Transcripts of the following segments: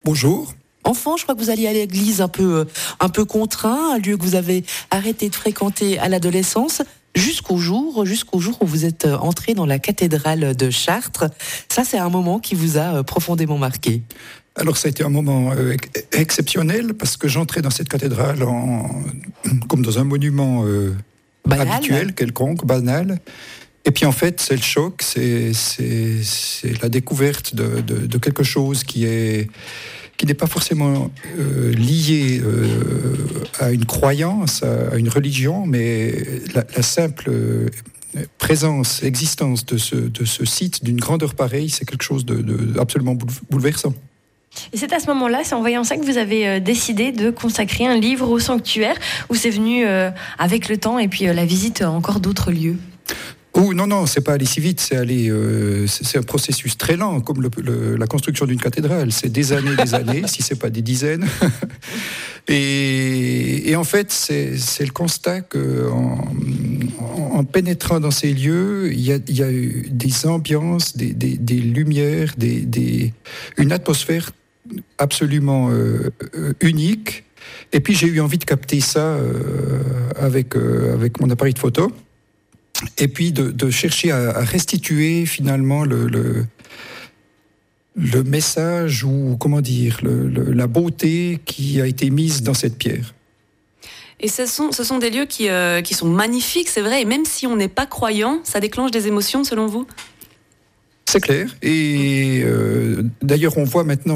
Bonjour. Enfant, je crois que vous alliez à l'église un peu contraint, un lieu que vous avez arrêté de fréquenter à l'adolescence, jusqu'au jour où vous êtes entré dans la cathédrale de Chartres. Ça, c'est un moment qui vous a profondément marqué. Alors, ça a été un moment exceptionnel parce que j'entrais dans cette cathédrale comme dans un monument habituel, quelconque, banal. Et puis en fait, c'est le choc, c'est la découverte de quelque chose qui n'est pas forcément lié à une croyance, à une religion, mais la simple présence, existence de ce site d'une grandeur pareille, c'est quelque chose de absolument bouleversant. Et c'est à ce moment-là, c'est en voyant ça que vous avez décidé de consacrer un livre au sanctuaire, ou c'est venu avec le temps et puis la visite encore d'autres lieux ? Oh non, c'est pas aller si vite, c'est un processus très lent, comme la construction d'une cathédrale. C'est des années, si c'est pas des dizaines. Et en fait, c'est le constat que en pénétrant dans ces lieux, il y a eu des ambiances, des lumières, une atmosphère absolument unique. Et puis j'ai eu envie de capter ça avec mon appareil de photo. Et puis de chercher à restituer finalement le message ou comment dire la beauté qui a été mise dans cette pierre. Et ce sont des lieux qui sont magnifiques, c'est vrai. Et même si on n'est pas croyant, ça déclenche des émotions selon vous ? C'est clair. Et d'ailleurs, on voit maintenant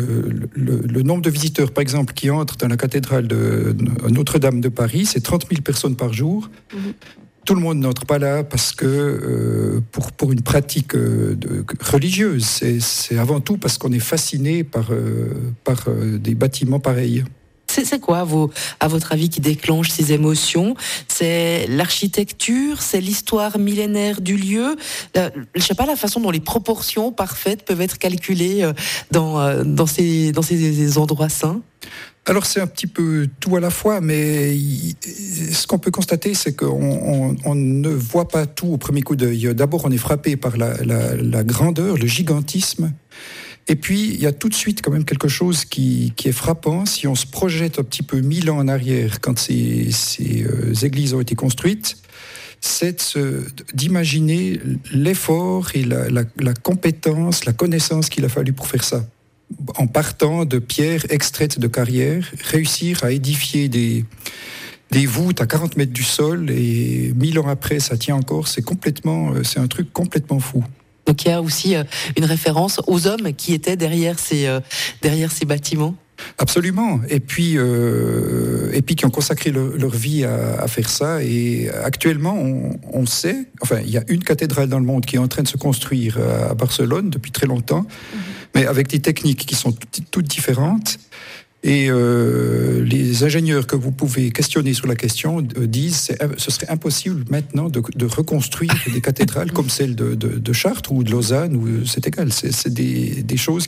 le nombre de visiteurs, par exemple, qui entrent dans la cathédrale de Notre-Dame de Paris, c'est 30 000 personnes par jour. Mm-hmm. Tout le monde n'entre pas là parce que pour une pratique religieuse, c'est avant tout parce qu'on est fasciné par des bâtiments pareils. C'est quoi, à votre avis, qui déclenche ces émotions ? C'est l'architecture, c'est l'histoire millénaire du lieu, je sais pas, la façon dont les proportions parfaites peuvent être calculées dans ces endroits saints ? Alors c'est un petit peu tout à la fois, mais ce qu'on peut constater, c'est qu'on ne voit pas tout au premier coup d'œil. D'abord, on est frappé par la grandeur, le gigantisme. Et puis, il y a tout de suite quand même quelque chose qui est frappant. Si on se projette un petit peu 1000 ans en arrière, quand ces églises ont été construites, c'est d'imaginer l'effort et la compétence, la connaissance qu'il a fallu pour faire ça. En partant de pierres extraites de carrières, réussir à édifier des voûtes à 40 mètres du sol et 1000 ans après, ça tient encore. C'est un truc complètement fou. Donc il y a aussi une référence aux hommes qui étaient derrière ces bâtiments. Absolument. Et puis qui ont consacré leur vie à faire ça. Et actuellement, on sait, enfin, il y a une cathédrale dans le monde qui est en train de se construire à Barcelone depuis très longtemps, mais avec des techniques qui sont toutes différentes. Et les ingénieurs que vous pouvez questionner sur la question disent ce serait impossible maintenant de reconstruire des cathédrales comme celle de Chartres ou de Lausanne, ou c'est égal. C'est des choses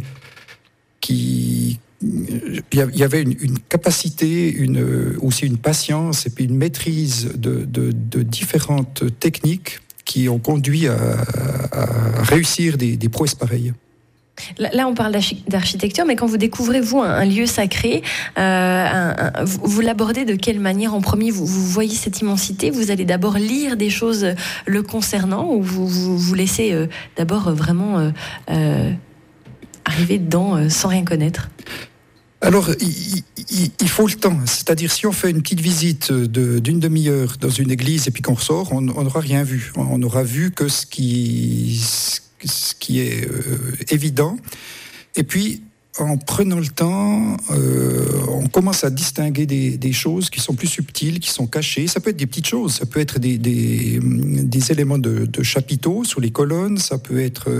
il y avait une capacité, aussi une patience et puis une maîtrise de différentes techniques qui ont conduit à réussir des prouesses pareilles. Là, on parle d'architecture, mais quand vous découvrez, vous, un lieu sacré, vous l'abordez de quelle manière en premier ? Vous voyez cette immensité, vous allez d'abord lire des choses le concernant, ou vous laissez d'abord vraiment arriver dedans sans rien connaître ? Alors, il faut le temps. C'est-à-dire, si on fait une petite visite d'une demi-heure dans une église et puis qu'on ressort, on n'aura rien vu. On aura vu que ce qui est évident. Et puis, en prenant le temps, on commence à distinguer des choses qui sont plus subtiles, qui sont cachées. Ça peut être des petites choses, ça peut être des éléments de chapiteaux sur les colonnes, ça peut être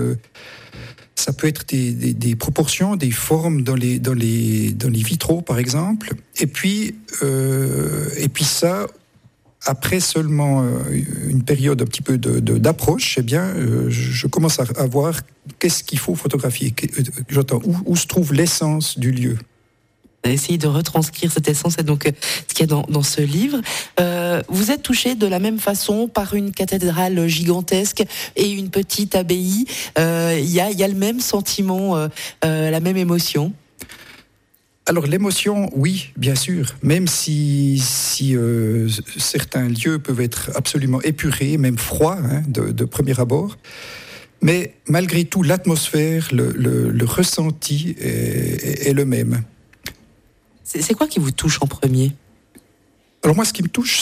des proportions, des formes dans les vitraux, par exemple. Et puis ça, après seulement une période un petit peu d'approche, eh bien, je commence à voir qu'est-ce qu'il faut photographier. J'entends où se trouve l'essence du lieu. essayer de retranscrire cette essence, et donc ce qu'il y a dans ce livre. Vous êtes touché de la même façon par une cathédrale gigantesque et une petite abbaye. Il y a le même sentiment, la même émotion. Alors l'émotion, oui, bien sûr, même si certains lieux peuvent être absolument épurés, même froids, de premier abord, mais malgré tout l'atmosphère, le ressenti est le même. C'est quoi qui vous touche en premier ? Alors moi, ce qui me touche,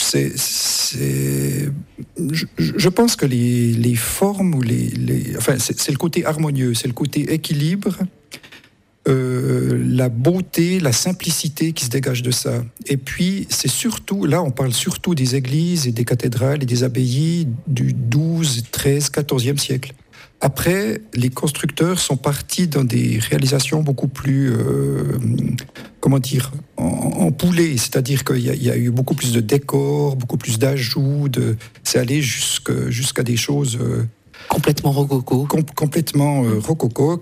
je pense que les formes ou c'est le côté harmonieux, c'est le côté équilibre. La beauté, la simplicité qui se dégage de ça. Et puis, c'est surtout, là, on parle surtout des églises et des cathédrales et des abbayes du 12, 13, 14e siècle. Après, les constructeurs sont partis dans des réalisations beaucoup plus, en poulet. C'est-à-dire qu'il y a eu beaucoup plus de décors, beaucoup plus d'ajouts. C'est allé jusqu'à des choses... complètement rococo. Complètement rococo,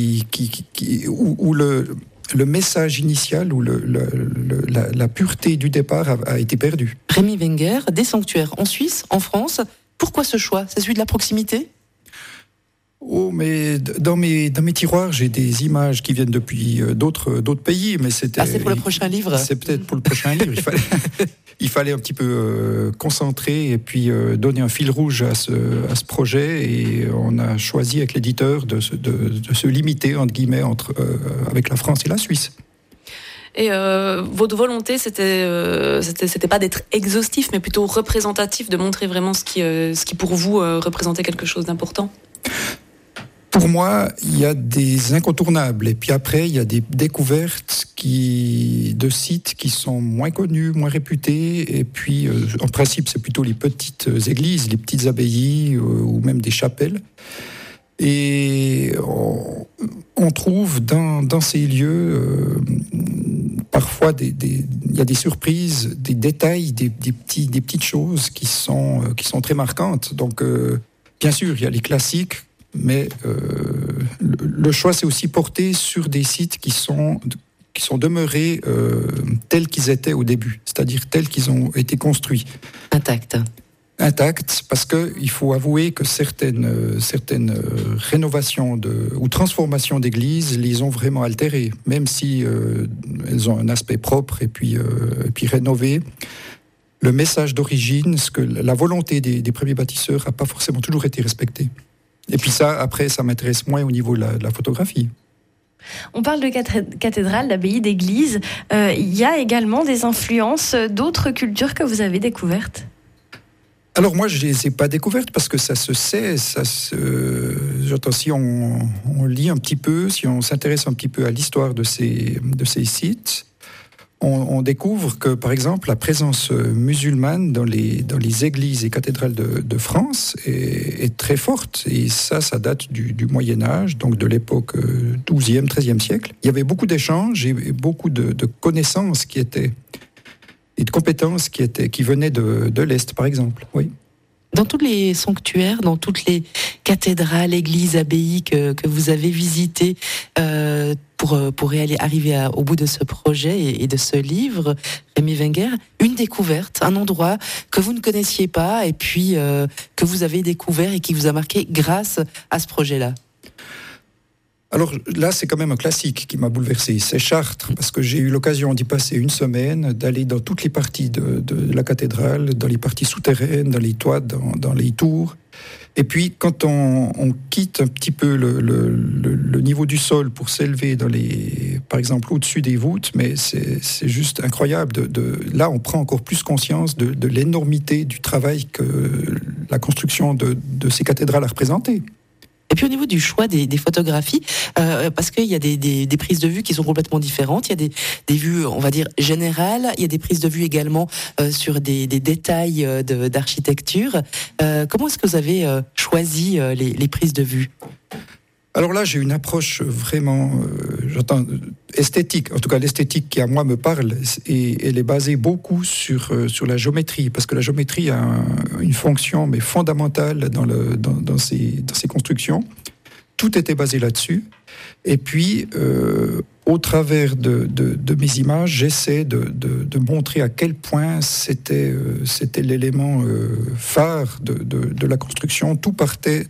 où le message initial, où la pureté du départ a été perdue. Rémi Wenger, des sanctuaires en Suisse, en France. Pourquoi ce choix ? C'est celui de la proximité ? Oh, mais dans mes tiroirs, j'ai des images qui viennent depuis d'autres pays, mais c'est pour le prochain livre ? C'est peut-être pour le prochain livre. Il fallait un petit peu concentrer et puis donner un fil rouge à ce projet, et on a choisi avec l'éditeur de se limiter, entre guillemets, avec la France et la Suisse. Et votre volonté, c'était pas d'être exhaustif, mais plutôt représentatif, de montrer vraiment ce qui pour vous représentait quelque chose d'important ? Pour moi, il y a des incontournables, et puis après, il y a des découvertes de sites qui sont moins connus, moins réputés, et puis, en principe, c'est plutôt les petites églises, les petites abbayes, ou même des chapelles. Et on trouve dans ces lieux, parfois, il y a des surprises, des détails, des petites choses qui sont très marquantes. Donc, bien sûr, il y a les classiques, mais le choix s'est aussi porté sur des sites qui sont demeurés tels qu'ils étaient au début, c'est-à-dire tels qu'ils ont été construits. Intacts, parce qu'il faut avouer que certaines rénovations ou transformations d'églises les ont vraiment altérées, même si elles ont un aspect propre et puis rénové. Le message d'origine, la volonté des premiers bâtisseurs n'a pas forcément toujours été respectée. Et puis ça, après, ça m'intéresse moins au niveau de la photographie. On parle de cathédrale, d'abbaye, d'église. Il y a également des influences d'autres cultures que vous avez découvertes ? Alors moi, je ne les ai pas découvertes parce que ça se sait. J'entends, si on lit un petit peu, si on s'intéresse un petit peu à l'histoire de ces sites, on découvre que, par exemple, la présence musulmane dans les églises et cathédrales de France est très forte. Et ça date du Moyen-Âge, donc de l'époque 12e, 13e siècle. Il y avait beaucoup d'échanges et beaucoup de connaissances et de compétences qui venaient de l'Est, par exemple. Oui. Dans tous les sanctuaires, dans toutes les cathédrales, églises, abbayes que vous avez visitées pour arriver au bout de ce projet et de ce livre, Rémi Wenger, une découverte, un endroit que vous ne connaissiez pas et puis que vous avez découvert et qui vous a marqué grâce à ce projet-là. Alors là, c'est quand même un classique qui m'a bouleversé. C'est Chartres, parce que j'ai eu l'occasion d'y passer une semaine, d'aller dans toutes les parties de la cathédrale, dans les parties souterraines, dans les toits, dans les tours. Et puis, quand on quitte un petit peu le niveau du sol pour s'élever par exemple, au-dessus des voûtes, mais c'est juste incroyable. Là, on prend encore plus conscience de l'énormité du travail que la construction de ces cathédrales a représenté. Et puis au niveau du choix des photographies, parce qu'il y a des prises de vue qui sont complètement différentes, il y a des vues, on va dire, générales, il y a des prises de vue également sur des détails d'architecture. Comment est-ce que vous avez choisi les prises de vue ? Alors là, j'ai une approche vraiment, esthétique. En tout cas, l'esthétique qui, à moi, me parle, et elle est basée beaucoup sur la géométrie, parce que la géométrie a une fonction mais fondamentale dans ces constructions. Tout était basé là-dessus. Et puis, au travers de mes images, j'essaie de montrer à quel point c'était l'élément phare de la construction. Tout partait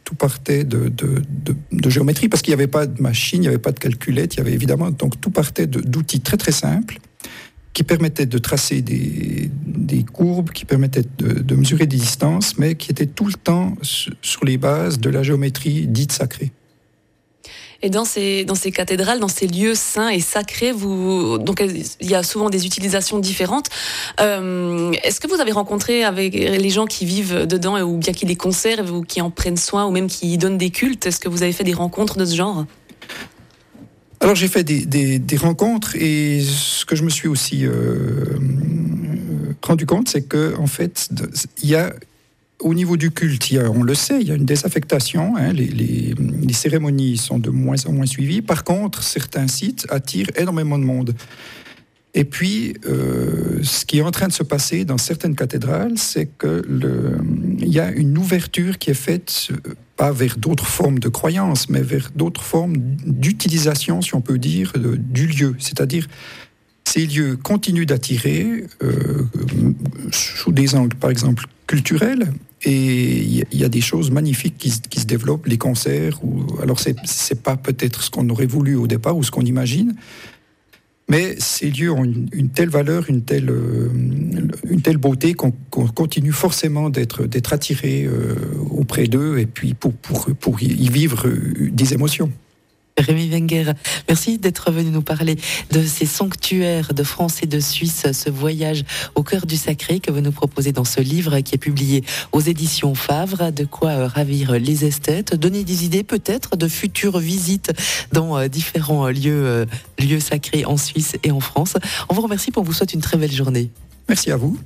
de géométrie, parce qu'il n'y avait pas de machine, il n'y avait pas de calculette, il y avait évidemment, donc tout partait d'outils très très simples, qui permettaient de tracer des courbes, qui permettaient de mesurer des distances, mais qui étaient tout le temps sur les bases de la géométrie dite sacrée. Et dans ces cathédrales, dans ces lieux saints et sacrés, donc il y a souvent des utilisations différentes. Est-ce que vous avez rencontré avec les gens qui vivent dedans, ou bien qui les conservent, ou qui en prennent soin, ou même qui y donnent des cultes? Est-ce que vous avez fait des rencontres de ce genre? Alors j'ai fait des rencontres, et ce que je me suis aussi rendu compte, c'est que en fait, il y a au niveau du culte, on le sait, il y a une désaffectation. Les cérémonies sont de moins en moins suivies. Par contre, certains sites attirent énormément de monde. Et puis, ce qui est en train de se passer dans certaines cathédrales, c'est que il y a une ouverture qui est faite, pas vers d'autres formes de croyances, mais vers d'autres formes d'utilisation, si on peut dire, du lieu. C'est-à-dire, ces lieux continuent d'attirer sous des angles, par exemple, culturels, et il y a des choses magnifiques qui se développent, les concerts. Alors, c'est pas peut-être ce qu'on aurait voulu au départ ou ce qu'on imagine, mais ces lieux ont une telle valeur, une telle beauté qu'on continue forcément d'être attiré auprès d'eux, et puis pour y vivre des émotions. Rémi Wenger, merci d'être venu nous parler de ces sanctuaires de France et de Suisse, ce voyage au cœur du sacré que vous nous proposez dans ce livre qui est publié aux éditions Favre. De quoi ravir les esthètes, donner des idées peut-être de futures visites dans différents lieux sacrés en Suisse et en France. On vous remercie, pour vous souhaite une très belle journée. Merci à vous.